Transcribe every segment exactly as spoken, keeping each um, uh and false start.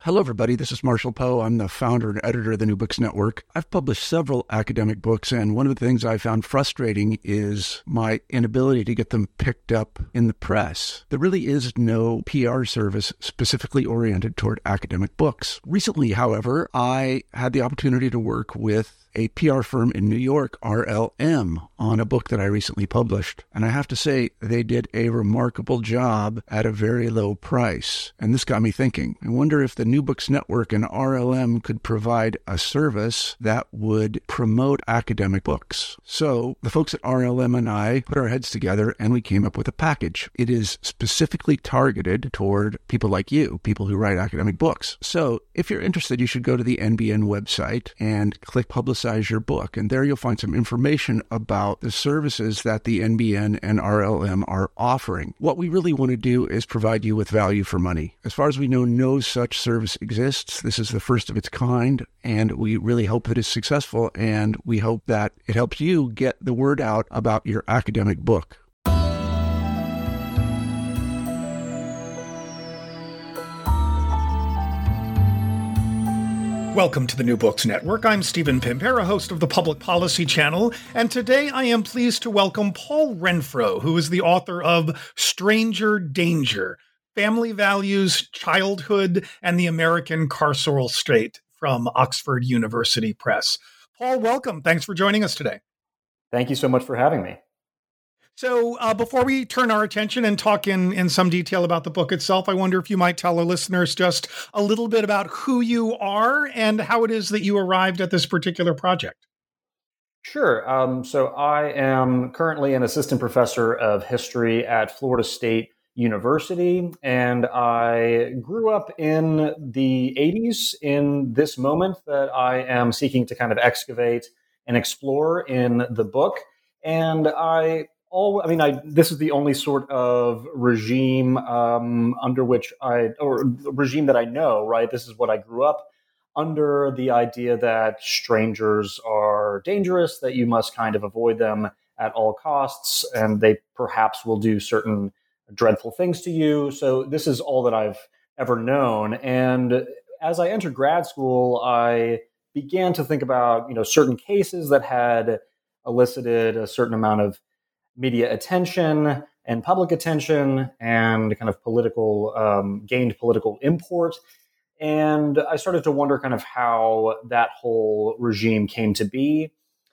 Hello, everybody. This is Marshall Poe. I'm the founder and editor of the New Books Network. I've published several academic books, and one of the things I found frustrating is my inability to get them picked up in the press. There really is no P R service specifically oriented toward academic books. Recently, however, I had the opportunity to work with a P R firm in New York, R L M, on a book that I recently published. And I have to say, they did a remarkable job at a very low price. And this got me thinking. I wonder if the New Books Network and R L M could provide a service that would promote academic books. So the folks at R L M and I put our heads together and we came up with a package. It is specifically targeted toward people like you, people who write academic books. So if you're interested, you should go to the N B N website and click Publicize your book. And there you'll find some information about the services that the N B N and R L M are offering. What we really want to do is provide you with value for money. As far as we know, no such service exists. This is the first of its kind, and we really hope that it's successful, and we hope that it helps you get the word out about your academic book. Welcome to the New Books Network. I'm Stephen Pimpera, host of the Public Policy Channel, and today I am pleased to welcome Paul Renfro, who is the author of Stranger Danger: Family Values, Childhood, and the American Carceral State from Oxford University Press. Paul, welcome. Thanks for joining us today. Thank you so much for having me. So uh, before we turn our attention and talk in, in some detail about the book itself, I wonder if you might tell our listeners just a little bit about who you are and how it is that you arrived at this particular project. Sure. Um, so I am currently an assistant professor of history at Florida State University, and I grew up in the eighties in this moment that I am seeking to kind of excavate and explore in the book. And I All, I mean, I, this is the only sort of regime um, under which I, or regime that I know, right? This is what I grew up under, the idea that strangers are dangerous, that you must kind of avoid them at all costs, and they perhaps will do certain dreadful things to you. So this is all that I've ever known. And as I entered grad school, I began to think about, you know, certain cases that had elicited a certain amount of media attention and public attention and kind of political, um, gained political import. And I started to wonder kind of how that whole regime came to be.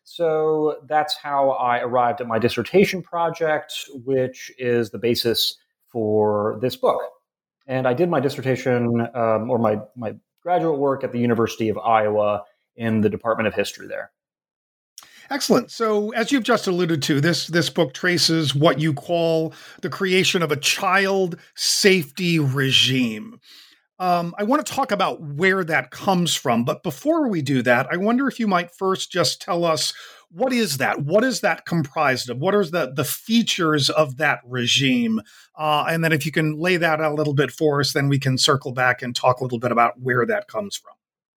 So that's how I arrived at my dissertation project, which is the basis for this book. And I did my dissertation um, or my, my graduate work at the University of Iowa in the Department of History there. Excellent. So as you've just alluded to, this, this book traces what you call the creation of a child safety regime. Um, I want to talk about where that comes from. But before we do that, I wonder if you might first just tell us, what is that? What is that comprised of? What are the, the features of that regime? Uh, and then if you can lay that out a little bit for us, then we can circle back and talk a little bit about where that comes from.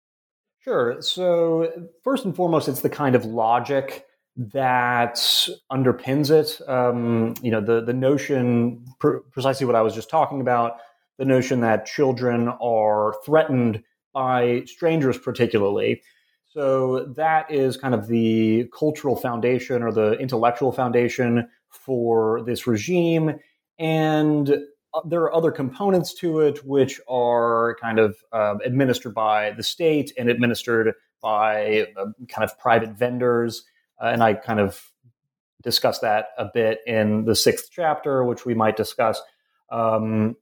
Sure. So first and foremost, it's the kind of logic that underpins it. Um, you know, the the notion, pr- precisely what I was just talking about, the notion that children are threatened by strangers particularly. So that is kind of the cultural foundation or the intellectual foundation for this regime. And there are other components to it which are kind of uh, administered by the state and administered by uh, kind of private vendors. Uh, and I kind of discuss that a bit in the sixth chapter, which we might discuss. Um,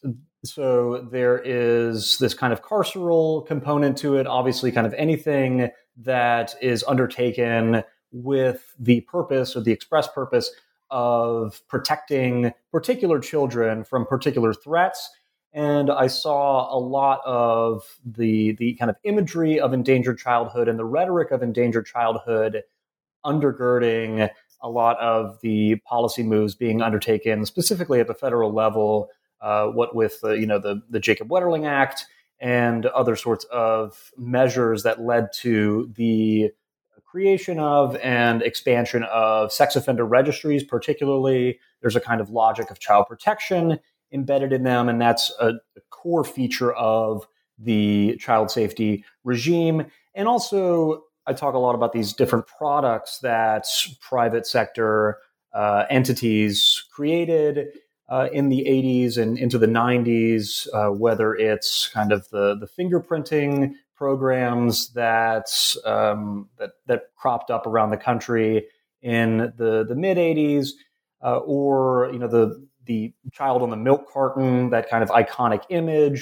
so there is this kind of carceral component to it, obviously kind of anything that is undertaken with the purpose or the express purpose of protecting particular children from particular threats. And I saw a lot of the, the kind of imagery of endangered childhood and the rhetoric of endangered childhood undergirding a lot of the policy moves being undertaken, specifically at the federal level, uh, what with the, you know, the, the Jacob Wetterling Act and other sorts of measures that led to the creation of and expansion of sex offender registries, particularly. There's a kind of logic of child protection embedded in them, and that's a, a core feature of the child safety regime. And also, I talk a lot about these different products that private sector uh, entities created uh, in the eighties and into the nineties, uh, whether it's kind of the, the fingerprinting programs that, um, that that cropped up around the country in the, the mid eighties, uh, or you know the the child on the milk carton, that kind of iconic image,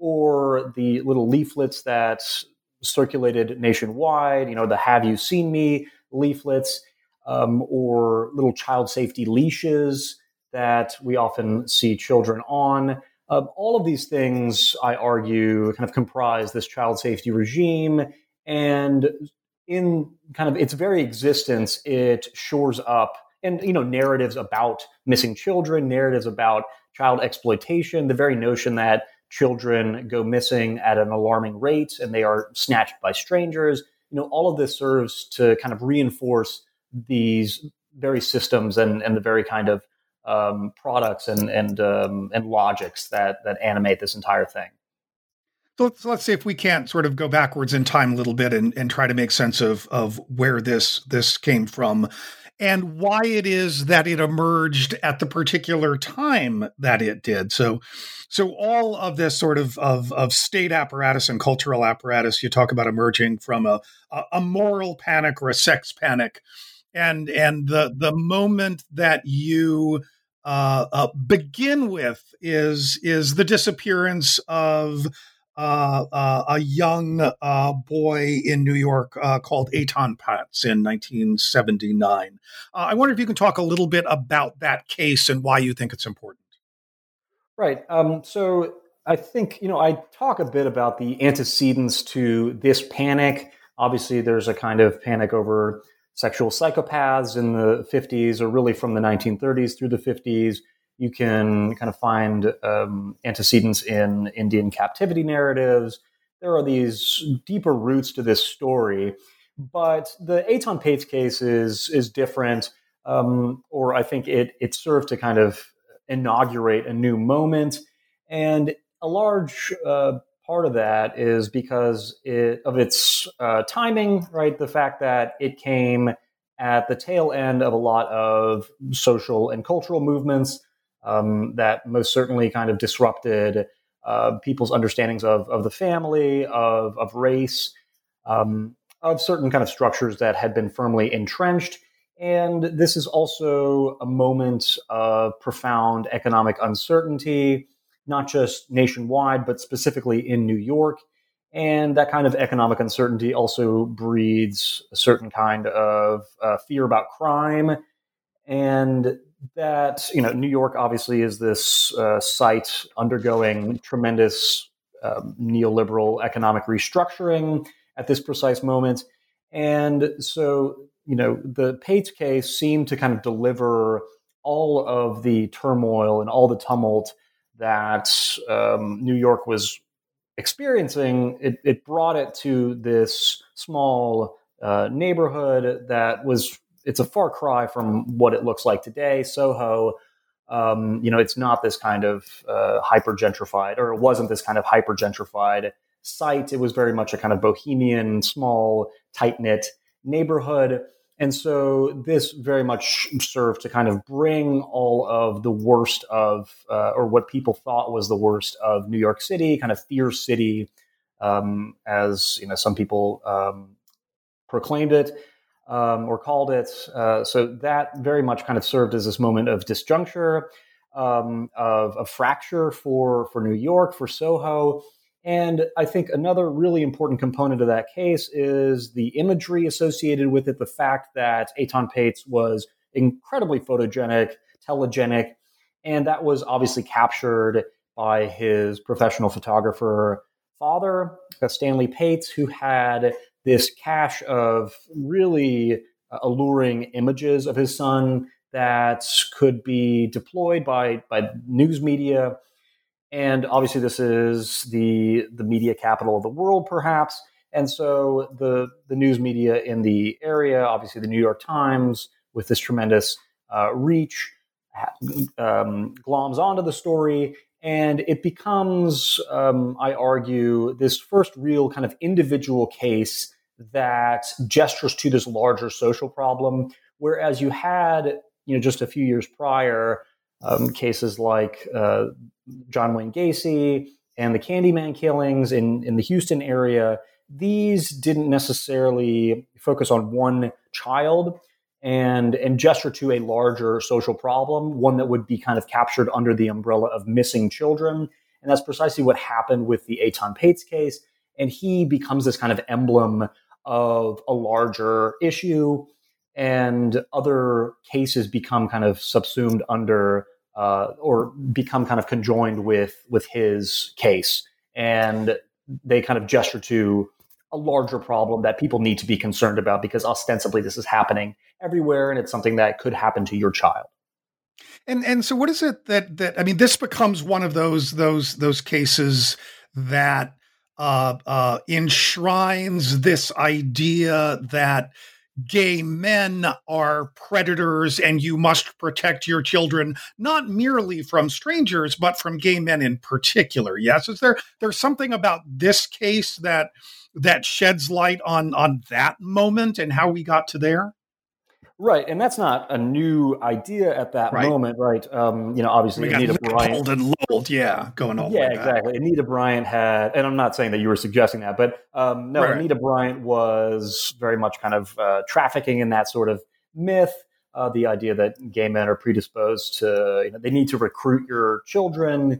or the little leaflets that circulated nationwide, you know, the "Have you seen me" leaflets, um, or little child safety leashes that we often see children on. Um, all of these things, I argue, kind of comprise this child safety regime. And in kind of its very existence, it shores up and, you know, narratives about missing children, narratives about child exploitation, the very notion that children go missing at an alarming rate and they are snatched by strangers. You know, all of this serves to kind of reinforce these very systems and, and the very kind of um, products and and um, and logics that that animate this entire thing. So let's, let's see if we can't sort of go backwards in time a little bit and, and try to make sense of of where this this came from and why it is that it emerged at the particular time that it did. So, so all of this sort of of, of state apparatus and cultural apparatus, you talk about emerging from a, a, a moral panic or a sex panic, and and the the moment that you uh, uh, begin with is is the disappearance of Uh, uh, a young uh, boy in New York uh, called Eitan Patz in nineteen seventy-nine. Uh, I wonder if you can talk a little bit about that case and why you think it's important. Right. Um, so I think, you know, I talk a bit about the antecedents to this panic. Obviously, there's a kind of panic over sexual psychopaths in the fifties, or really from the nineteen thirties through the fifties. You can kind of find um, antecedents in Indian captivity narratives. There are these deeper roots to this story. But the Eitan Patz case is, is different, um, or I think it, it served to kind of inaugurate a new moment. And a large uh, part of that is because it, of its uh, timing, right? The fact that it came at the tail end of a lot of social and cultural movements Um, that most certainly kind of disrupted uh, people's understandings of, of the family, of, of race, um, of certain kind of structures that had been firmly entrenched. And this is also a moment of profound economic uncertainty, not just nationwide, but specifically in New York. And that kind of economic uncertainty also breeds a certain kind of uh, fear about crime. And that, you know, New York obviously is this uh, site undergoing tremendous um, neoliberal economic restructuring at this precise moment. And so, you know, the Patz case seemed to kind of deliver all of the turmoil and all the tumult that um, New York was experiencing. It, it brought it to this small uh, neighborhood that was, it's a far cry from what it looks like today. Soho, um, you know, it's not this kind of uh, hyper gentrified, or it wasn't this kind of hyper gentrified site. It was very much a kind of bohemian, small, tight knit neighborhood. And so this very much served to kind of bring all of the worst of, uh, or what people thought was the worst of New York City, kind of Fear City, um, as you know, some people um, proclaimed it. Um, or called it. Uh, so that very much kind of served as this moment of disjuncture, um, of a fracture for, for New York, for Soho. And I think another really important component of that case is the imagery associated with it, the fact that Eitan Patz was incredibly photogenic, telegenic, and that was obviously captured by his professional photographer father, Stanley Patz, who had this cache of really alluring images of his son that could be deployed by, by news media. And obviously this is the, the media capital of the world, perhaps. And so the, the news media in the area, obviously the New York Times, with this tremendous uh, reach, um, gloms onto the story. And it becomes, um, I argue, this first real kind of individual case that gestures to this larger social problem. Whereas you had, you know, just a few years prior, um, cases like uh, John Wayne Gacy and the Candyman killings in, in the Houston area. These didn't necessarily focus on one child and and gesture to a larger social problem, one that would be kind of captured under the umbrella of missing children. And that's precisely what happened with the Eitan Pates case. And he becomes this kind of emblem of a larger issue, and other cases become kind of subsumed under uh, or become kind of conjoined with with his case. And they kind of gesture to a larger problem that people need to be concerned about, because ostensibly this is happening everywhere, and it's something that could happen to your child. And and so what is it that that I mean, this becomes one of those those those cases that uh, uh, enshrines this idea that gay men are predators and you must protect your children, not merely from strangers, but from gay men in particular. Yes, is there there's something about this case that that sheds light on on that moment and how we got to there? Right, and that's not a new idea at that Right. moment, right? Um, you know, obviously, We got Anita Bryant. Leopold and Lowell, yeah, going all the Yeah, way back. exactly. Anita Bryant had, and I'm not saying that you were suggesting that, but um, no, Right. Anita Bryant was very much kind of uh, trafficking in that sort of myth, uh, the idea that gay men are predisposed to, you know, they need to recruit your children.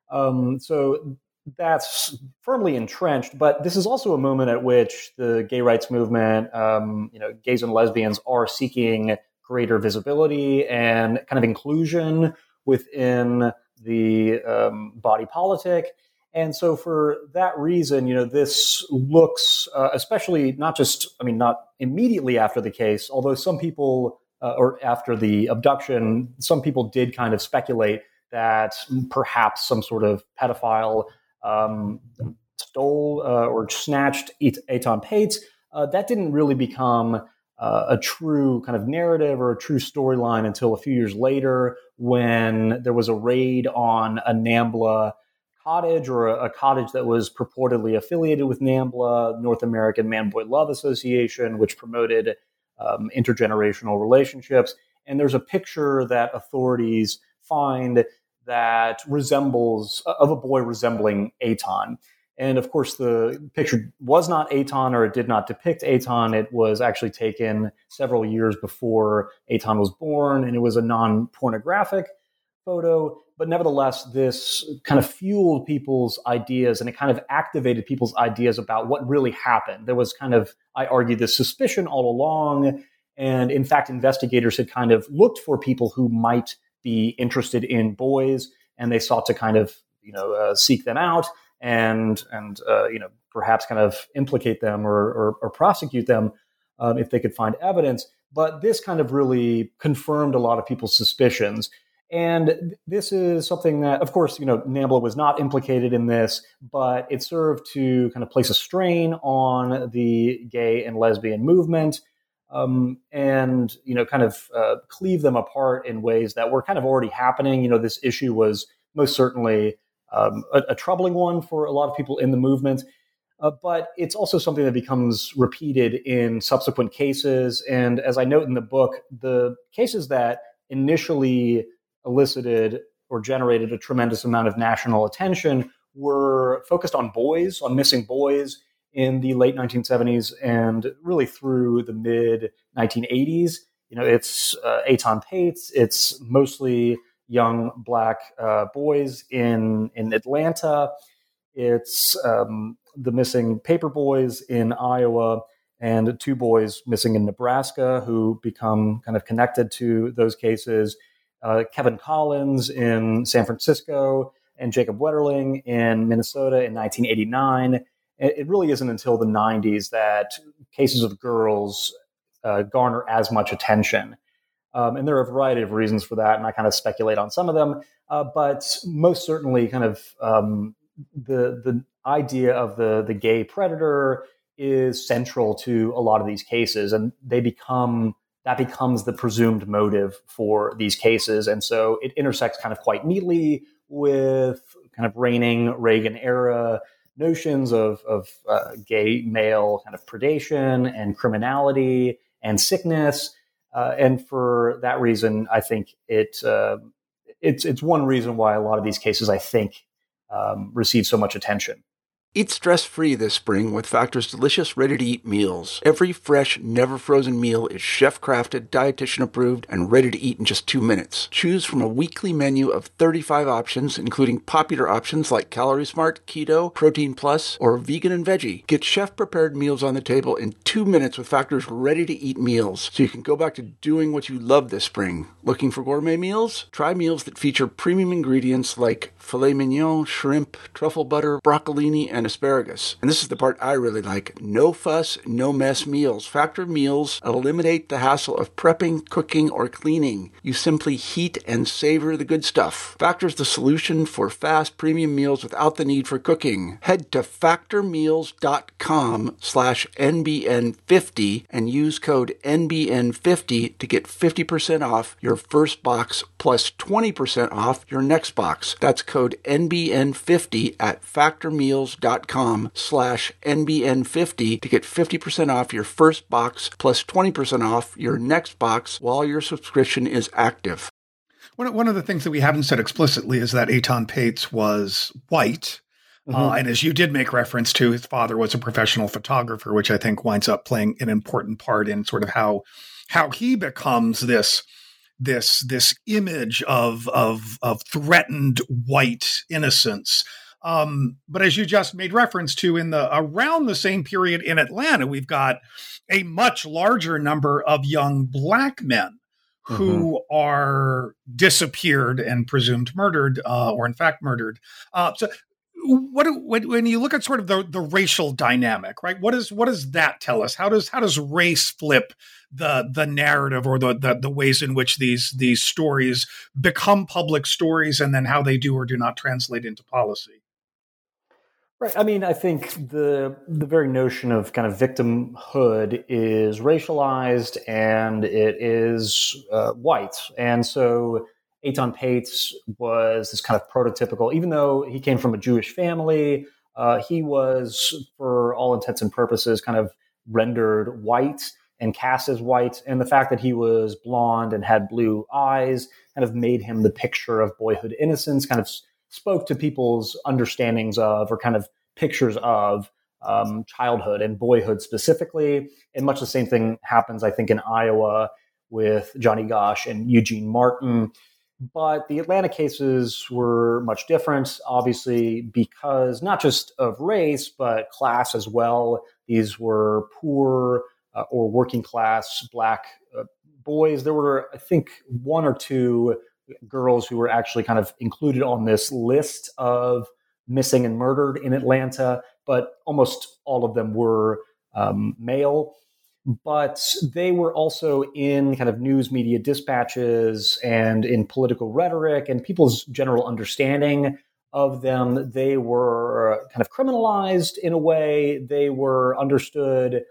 Um, so that's firmly entrenched. But this is also a moment at which the gay rights movement, um, you know, gays and lesbians are seeking greater visibility and kind of inclusion within the um, body politic. And so for that reason, you know, this looks, uh, especially not just, I mean, not immediately after the case, although some people, uh, or after the abduction, some people did kind of speculate that perhaps some sort of pedophile um, stole uh, or snatched Eitan Pates. Uh, that didn't really become Uh, a true kind of narrative or a true storyline until a few years later, when there was a raid on a NAMBLA cottage, or a, a cottage that was purportedly affiliated with NAMBLA, North American Man-Boy Love Association, which promoted um, intergenerational relationships. And there's a picture that authorities find that resembles, of a boy resembling Eitan. And of course, the picture was not Eitan, or it did not depict Eitan. It was actually taken several years before Eitan was born, and it was a non-pornographic photo. But nevertheless, this kind of fueled people's ideas, and it kind of activated people's ideas about what really happened. There was kind of, I argue, this suspicion all along. And in fact, investigators had kind of looked for people who might be interested in boys, and they sought to kind of, you know, uh, seek them out and and uh, you know, perhaps kind of implicate them or or, or prosecute them um, if they could find evidence. But this kind of really confirmed a lot of people's suspicions. And this is something that, of course, you know, NAMBLA was not implicated in this, but it served to kind of place a strain on the gay and lesbian movement, um, and, you know, kind of uh, cleave them apart in ways that were kind of already happening. You know, this issue was most certainly Um, a, a troubling one for a lot of people in the movement, uh, but it's also something that becomes repeated in subsequent cases. And as I note in the book, the cases that initially elicited or generated a tremendous amount of national attention were focused on boys, on missing boys in the late nineteen seventies and really through the mid nineteen eighties. You know, it's uh, Eitan Pates, it's mostly young black uh, boys in in Atlanta. It's um, the missing paper boys in Iowa, and two boys missing in Nebraska who become kind of connected to those cases. Uh, Kevin Collins in San Francisco and Jacob Wetterling in Minnesota in nineteen eighty-nine. It really isn't until the nineties that cases of girls uh, garner as much attention. Um, and there are a variety of reasons for that, and I kind of speculate on some of them. Uh, but most certainly, kind of um, the the idea of the the gay predator is central to a lot of these cases, and they become that becomes the presumed motive for these cases, and so it intersects kind of quite neatly with kind of reigning Reagan era notions of, of uh, gay male kind of predation and criminality and sickness. Uh, and for that reason, I think it uh, it's it's one reason why a lot of these cases, I think, um, receive so much attention. Eat stress-free this spring with Factor's delicious, ready-to-eat meals. Every fresh, never-frozen meal is chef-crafted, dietitian-approved, and ready to eat in just two minutes. Choose from a weekly menu of thirty-five options, including popular options like Calorie Smart, Keto, Protein Plus, or Vegan and Veggie. Get chef-prepared meals on the table in two minutes with Factor's ready-to-eat meals, so you can go back to doing what you love this spring. Looking for gourmet meals? Try meals that feature premium ingredients like filet mignon, shrimp, truffle butter, broccolini, and asparagus. And this is the part I really like. No fuss, no mess meals. Factor meals eliminate the hassle of prepping, cooking, or cleaning. You simply heat and savor the good stuff. Factor's the solution for fast premium meals without the need for cooking. Head to factormeals.com slash NBN50 and use code N B N fifty to get fifty percent off your first box plus twenty percent off your next box. That's code N B N fifty at factormeals.com slash N B N fifty to get fifty percent off your first box plus twenty percent off your next box while your subscription is active. One, one of the things that we haven't said explicitly is that Eitan Paetz was white. Mm-hmm. Uh, and as you did make reference to, his father was a professional photographer, which I think winds up playing an important part in sort of how how he becomes this this this image of of of threatened white innocence. Um, but as you just made reference to, in the around the same period in Atlanta, we've got a much larger number of young Black men who mm-hmm. are disappeared and presumed murdered, uh, or in fact murdered. Uh, so, what when, when you look at sort of the, the racial dynamic, right? What is what does that tell us? How does how does race flip the the narrative, or the, the the ways in which these these stories become public stories, and then how they do or do not translate into policy? Right. I mean, I think the the very notion of kind of victimhood is racialized, and it is uh, white. And so Eitan Paetz was this kind of prototypical, even though he came from a Jewish family, uh, he was, for all intents and purposes, kind of rendered white and cast as white. And the fact that he was blonde and had blue eyes kind of made him the picture of boyhood innocence, kind of spoke to people's understandings of, or kind of pictures of, um, childhood and boyhood specifically. And much the same thing happens, I think, in Iowa with Johnny Gosch and Eugene Martin. But the Atlanta cases were much different, obviously, because not just of race, but class as well. These were poor uh, or working class Black uh, boys. There were, I think, one or two girls who were actually kind of included on this list of missing and murdered in Atlanta, but almost all of them were um, male. But they were also in kind of news media dispatches and in political rhetoric and people's general understanding of them. They were kind of criminalized in a way. They were understood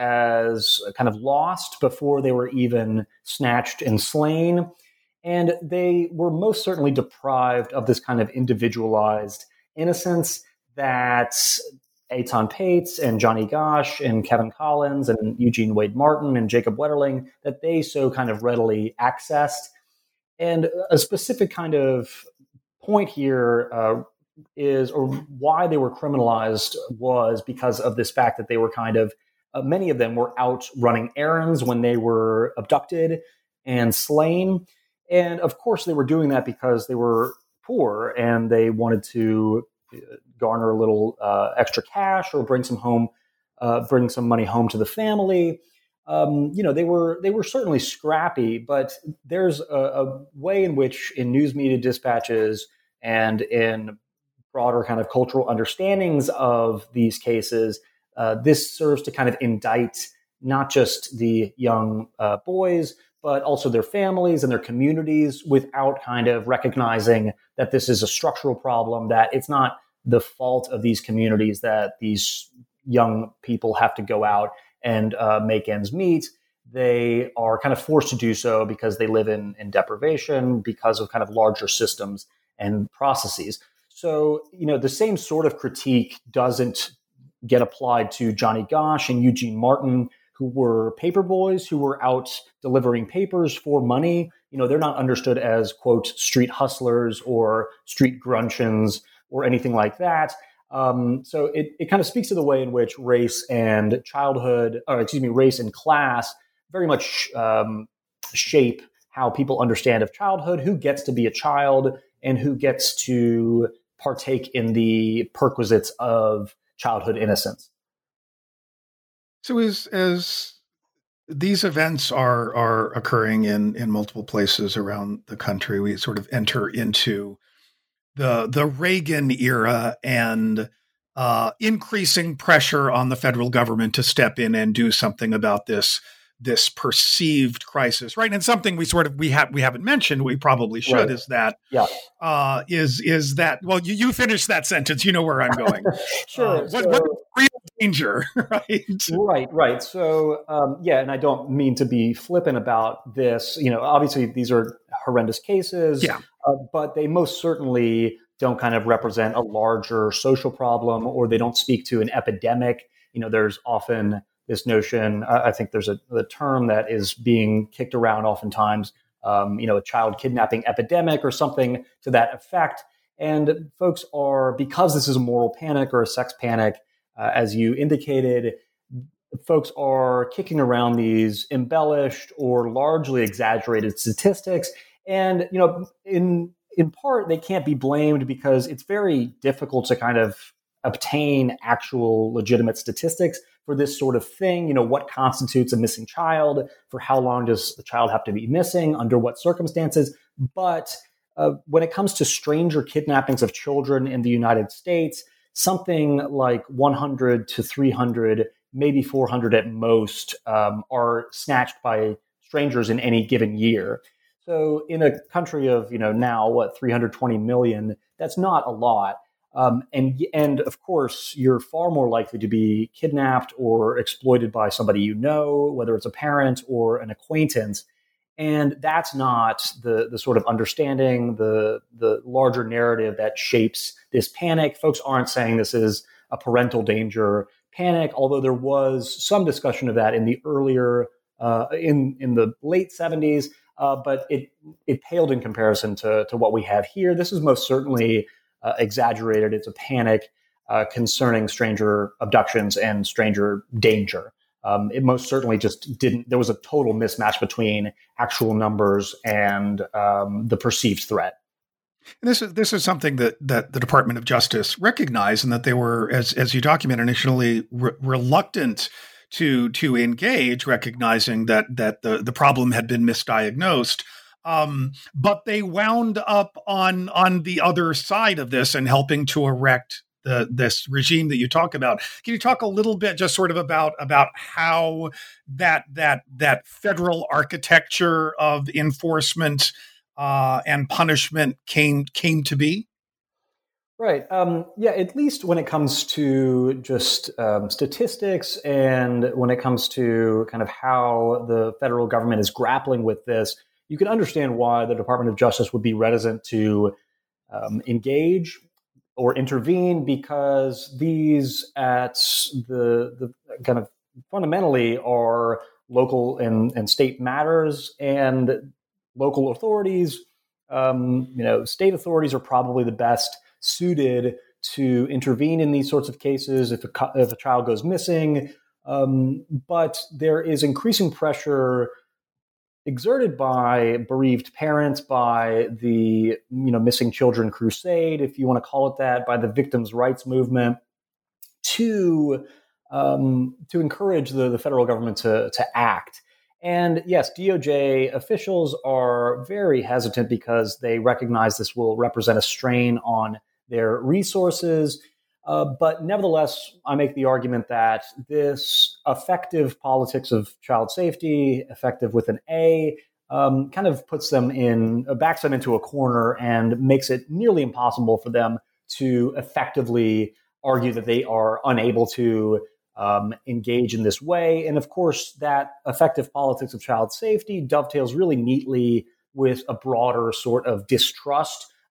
as kind of lost before they were even snatched and slain. And they were most certainly deprived of this kind of individualized innocence that Eitan Paetz and Johnny Gosch and Kevin Collins and Eugene Wade Martin and Jacob Wetterling, that they so kind of readily accessed. And a specific kind of point here uh, is, or why they were criminalized, was because of this fact that they were kind of, uh, many of them were out running errands when they were abducted and slain. And of course, they were doing that because they were poor and they wanted to garner a little uh, extra cash or bring some home, uh, bring some money home to the family. Um, you know, they were they were certainly scrappy, but there's a, a way in which, in news media dispatches and in broader kind of cultural understandings of these cases, uh, this serves to kind of indict not just the young uh, boys, but also their families and their communities, without kind of recognizing that this is a structural problem, that it's not the fault of these communities that these young people have to go out and uh, make ends meet. They are kind of forced to do so because they live in, in deprivation, because of kind of larger systems and processes. So, you know, the same sort of critique doesn't get applied to Johnny Gosch and Eugene Martin, who were paper boys who were out delivering papers for money. You know, they're not understood as, quote, street hustlers or street grunchians or anything like that. Um, so it, it kind of speaks to the way in which race and childhood, or excuse me, race and class very much um, shape how people understand of childhood, who gets to be a child, and who gets to partake in the perquisites of childhood innocence. So as as these events are are occurring in in multiple places around the country, we sort of enter into the the Reagan era and uh, increasing pressure on the federal government to step in and do something about this this perceived crisis, right? And something we sort of we have we haven't mentioned, we probably should, right. is that yeah. uh, is is that well, you you finish that sentence, you know where I'm going. Sure. Uh, so, what, what real danger, right? Right, right. So um, yeah, and I don't mean to be flippant about this. You know, obviously these are horrendous cases, yeah. uh, but they most certainly don't kind of represent a larger social problem, or they don't speak to an epidemic. You know, there's often this notion, I think there's a the term that is being kicked around oftentimes, um, you know, a child kidnapping epidemic or something to that effect. And folks are, because this is a moral panic or a sex panic, uh, as you indicated, folks are kicking around these embellished or largely exaggerated statistics. And, you know, in in part, they can't be blamed because it's very difficult to kind of obtain actual legitimate statistics for this sort of thing. You know, what constitutes a missing child? For how long does the child have to be missing? Under what circumstances? But uh, when it comes to stranger kidnappings of children in the United States, something like one hundred to three hundred, maybe four hundred at most, um, are snatched by strangers in any given year. So in a country of, you know, now, what, three hundred twenty million, that's not a lot. Um, and, and of course, you're far more likely to be kidnapped or exploited by somebody you know, whether it's a parent or an acquaintance. And that's not the, the sort of understanding, the, the larger narrative that shapes this panic. Folks aren't saying this is a parental danger panic, although there was some discussion of that in the earlier, uh, in, in the late seventies, uh, but it, it paled in comparison to, to what we have here. This is most certainly Uh, exaggerated. It's a panic uh, concerning stranger abductions and stranger danger. Um, it most certainly just didn't, there was a total mismatch between actual numbers and um, the perceived threat. And this is this is something that that the Department of Justice recognized, and that they were, as as you document, initially re- reluctant to to engage, recognizing that that the, the problem had been misdiagnosed. Um, but they wound up on on the other side of this and helping to erect the this regime that you talk about. Can you talk a little bit just sort of about about how that that that federal architecture of enforcement uh, and punishment came came to be? Right. Um, yeah, at least when it comes to just um, statistics and when it comes to kind of how the federal government is grappling with this, you can understand why the Department of Justice would be reticent to um, engage or intervene, because these at the the kind of fundamentally are local and, and state matters, and local authorities, um, you know, state authorities are probably the best suited to intervene in these sorts of cases if a, if a child goes missing. Um, but there is increasing pressure exerted by bereaved parents, by the you know missing children crusade, if you want to call it that, by the victims' rights movement, to um, to encourage the, the federal government to to act. And yes, D O J officials are very hesitant because they recognize this will represent a strain on their resources. Uh, but nevertheless, I make the argument that this effective politics of child safety, effective with an A, um, kind of puts them in, uh, backs them into a corner and makes it nearly impossible for them to effectively argue that they are unable to um, engage in this way. And of course, that effective politics of child safety dovetails really neatly with a broader sort of distrust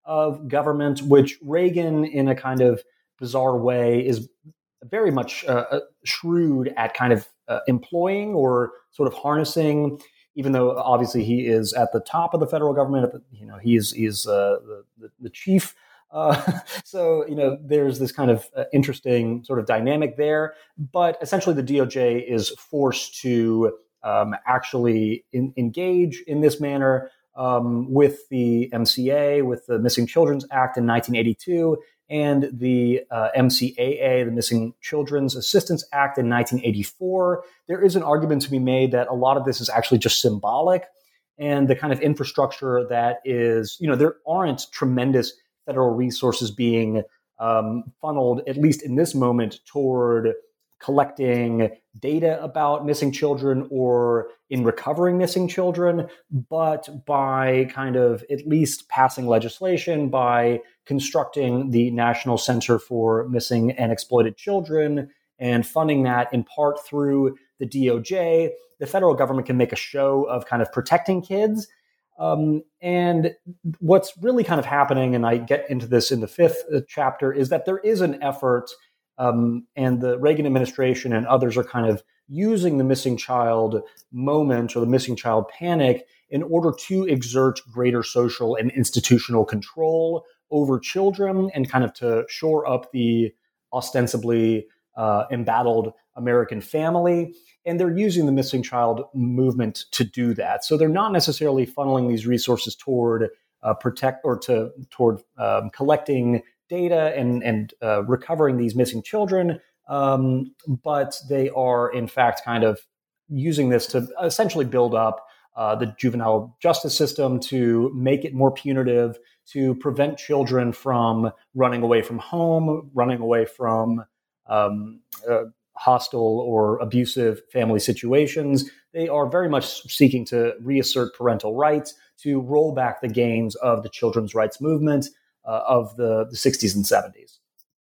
of government, which Reagan, in a kind of bizarre way, is very much uh, shrewd at kind of uh, employing or sort of harnessing, even though obviously he is at the top of the federal government. At the, you know, he is, he is uh, the, the, the chief. Uh, so, you know, there's this kind of uh, interesting sort of dynamic there. But essentially the D O J is forced to um, actually in, engage in this manner um, with the M C A, with the Missing Children's Act in nineteen eighty-two, and the uh, M C A A, the Missing Children's Assistance Act in nineteen eighty-four. There is an argument to be made that a lot of this is actually just symbolic, and the kind of infrastructure that is, you know, there aren't tremendous federal resources being um, funneled, at least in this moment, toward collecting data about missing children or in recovering missing children, but by kind of at least passing legislation, by constructing the National Center for Missing and Exploited Children and funding that in part through the D O J, the federal government can make a show of kind of protecting kids. Um, and what's really kind of happening, and I get into this in the fifth chapter, is that there is an effort, um, and the Reagan administration and others are kind of using the missing child moment or the missing child panic in order to exert greater social and institutional control over children and kind of to shore up the ostensibly uh, embattled American family. And they're using the missing child movement to do that. So they're not necessarily funneling these resources toward uh, protect or to toward um, collecting data and and uh, recovering these missing children, um, but they are in fact kind of using this to essentially build up uh, the juvenile justice system, to make it more punitive, to prevent children from running away from home, running away from um, uh, hostile or abusive family situations. They are very much seeking to reassert parental rights, to roll back the gains of the children's rights movement uh, of the, the sixties and seventies.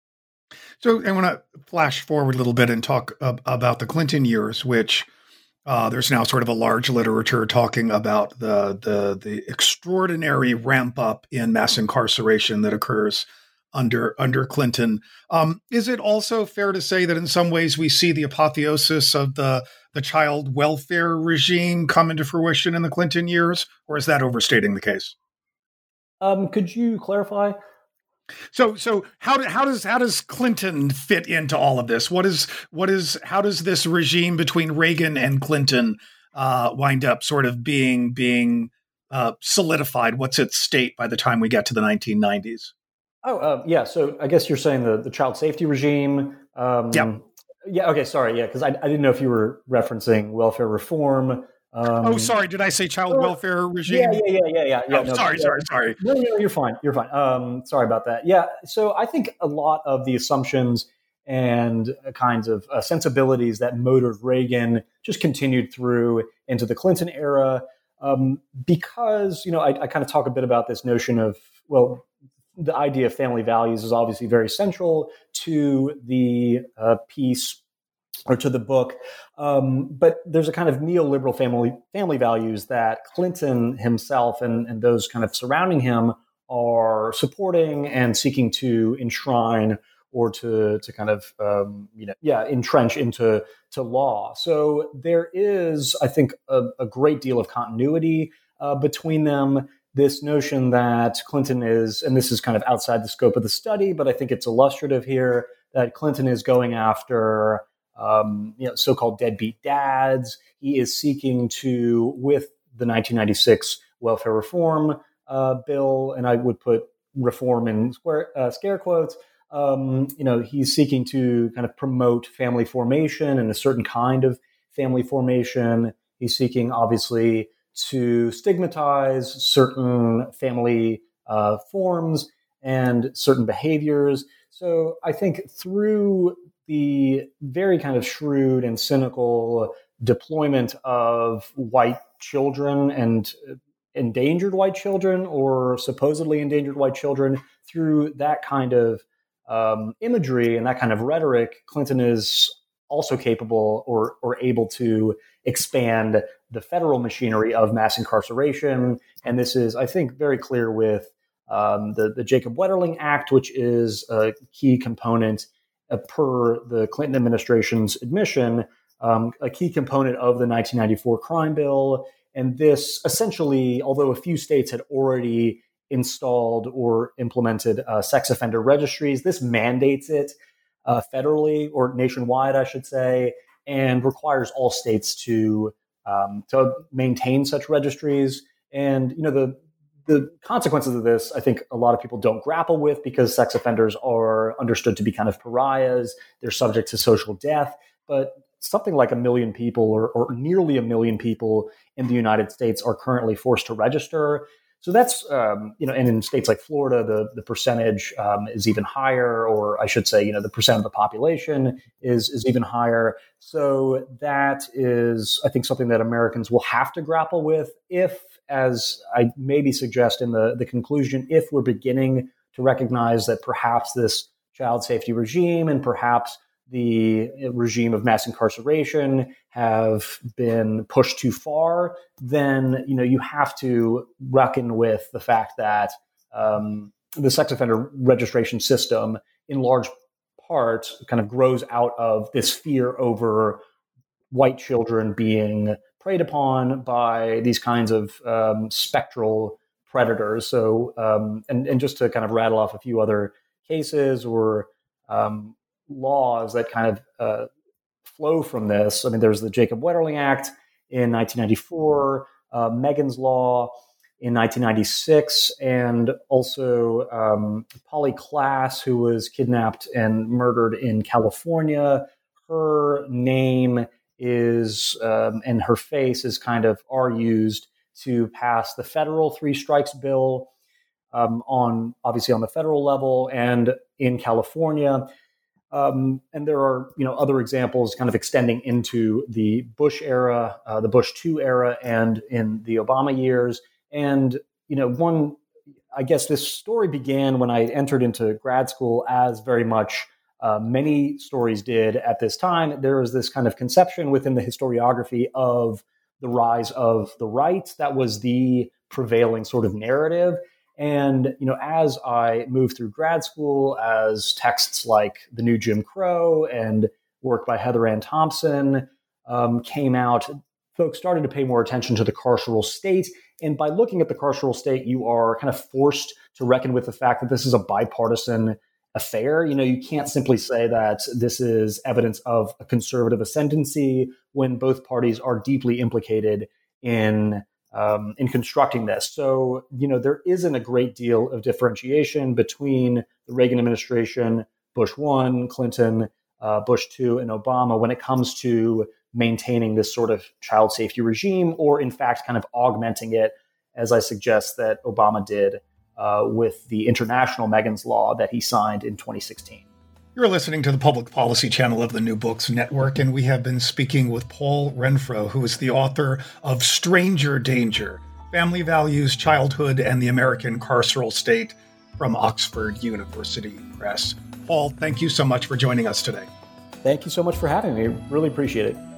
So I want to flash forward a little bit and talk uh, about the Clinton years, which uh, there's now sort of a large literature talking about the, the, the extraordinary ramp up in mass incarceration that occurs under under Clinton. Um, is it also fair to say that in some ways we see the apotheosis of the, the child welfare regime come into fruition in the Clinton years, or is that overstating the case? Um, could you clarify? So, so how do, how does how does Clinton fit into all of this? What is what is how does this regime between Reagan and Clinton uh, wind up sort of being being uh, solidified? What's its state by the time we get to the nineteen nineties? Oh, uh, yeah. So I guess you're saying the, the child safety regime. Um, yeah. Yeah. Okay. Sorry. Yeah. Because I, I didn't know if you were referencing welfare reform. Um, oh, sorry. Did I say child or, welfare regime? Yeah. Yeah. Yeah. Yeah. Yeah. yeah oh, no, sorry. yeah. Sorry. Sorry. No, no, you're fine. You're fine. Um, sorry about that. Yeah. So I think a lot of the assumptions and kinds of uh, sensibilities that motored Reagan just continued through into the Clinton era, um, because, you know, I, I kind of talk a bit about this notion of, well, the idea of family values is obviously very central to the uh, piece or to the book. Um, but there's a kind of neoliberal family family values that Clinton himself and, and those kind of surrounding him are supporting and seeking to enshrine or to to kind of um, you know yeah entrench into to law. So there is, I think, a, a great deal of continuity uh, between them. This notion that Clinton is, and this is kind of outside the scope of the study, but I think it's illustrative here, that Clinton is going after um, you know, so-called deadbeat dads. He is seeking to, with the nineteen ninety-six welfare reform uh, bill, and I would put reform in square, uh, scare quotes, um, you know, he's seeking to kind of promote family formation and a certain kind of family formation. He's seeking, obviously, to stigmatize certain family uh, forms and certain behaviors. So I think through the very kind of shrewd and cynical deployment of white children and endangered white children or supposedly endangered white children, through that kind of um, imagery and that kind of rhetoric, Clinton is also capable or or able to expand the federal machinery of mass incarceration. And this is, I think, very clear with um, the, the Jacob Wetterling Act, which is a key component uh, per the Clinton administration's admission, um, a key component of the nineteen ninety-four crime bill. And this essentially, although a few states had already installed or implemented uh, sex offender registries, this mandates it uh, federally or nationwide, I should say, and requires all states to um, to maintain such registries. And you know the the consequences of this, I think a lot of people don't grapple with because sex offenders are understood to be kind of pariahs. They're subject to social death, but something like a million people or, or nearly a million people in the United States are currently forced to register. So that's, um, you know, and in states like Florida, the, the percentage um, is even higher, or I should say, you know, the percent of the population is, is even higher. So that is, I think, something that Americans will have to grapple with if, as I maybe suggest in the, the conclusion, if we're beginning to recognize that perhaps this child safety regime and perhaps the regime of mass incarceration have been pushed too far, then you know you have to reckon with the fact that um, the sex offender registration system, in large part, kind of grows out of this fear over white children being preyed upon by these kinds of um, spectral predators. So, um, and and just to kind of rattle off a few other cases or um, laws that kind of uh, flow from this. I mean, there's the Jacob Wetterling Act in nineteen ninety-four, uh, Megan's Law in nineteen ninety-six, and also um, Polly Klaas, who was kidnapped and murdered in California. Her name is, um, and her face is kind of are used to pass the federal three strikes bill um, on, obviously on the federal level and in California. Um, and there are, you know, other examples kind of extending into the Bush era, uh, the Bush two era, and in the Obama years. And, you know, one, I guess this story began when I entered into grad school, as very much uh, many stories did at this time. There was this kind of conception within the historiography of the rise of the right. That was the prevailing sort of narrative. And, you know, as I moved through grad school, as texts like The New Jim Crow and work by Heather Ann Thompson um, came out, folks started to pay more attention to the carceral state. And by looking at the carceral state, you are kind of forced to reckon with the fact that this is a bipartisan affair. You know, you can't simply say that this is evidence of a conservative ascendancy when both parties are deeply implicated in Um, in constructing this. So, you know, there isn't a great deal of differentiation between the Reagan administration, Bush one, Clinton, uh, Bush two, and Obama when it comes to maintaining this sort of child safety regime, or in fact, kind of augmenting it, as I suggest that Obama did uh, with the international Megan's Law that he signed in twenty sixteen. You're listening to the Public Policy channel of the New Books Network, and we have been speaking with Paul Renfro, who is the author of Stranger Danger, Family Values, Childhood, and the American Carceral State from Oxford University Press. Paul, thank you so much for joining us today. Thank you so much for having me. Really appreciate it.